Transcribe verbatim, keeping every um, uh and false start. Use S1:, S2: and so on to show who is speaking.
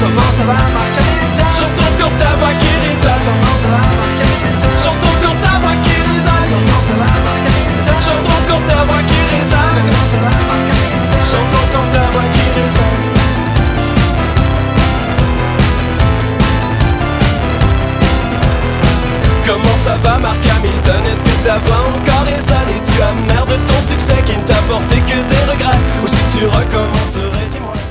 S1: Comment ça va, Marc Hamilton?
S2: J'entends encore ta voix qui résonne.
S1: Comment ça va, Marc Hamilton?
S2: J'entends encore ta voix qui résonne.
S1: Comment ça va, Marc Hamilton?
S2: J'entends encore ta voix qui résonne.
S1: Comment ça va, Marc Hamilton?
S2: J'entends encore ta voix qui résonne. Comment ça va, Marc Hamilton? Est-ce que ta voix encore résonne? Et tu as amer de ton succès qui ne t'a apporté que des regrets? Ou si tu recommencerais, dis-moi.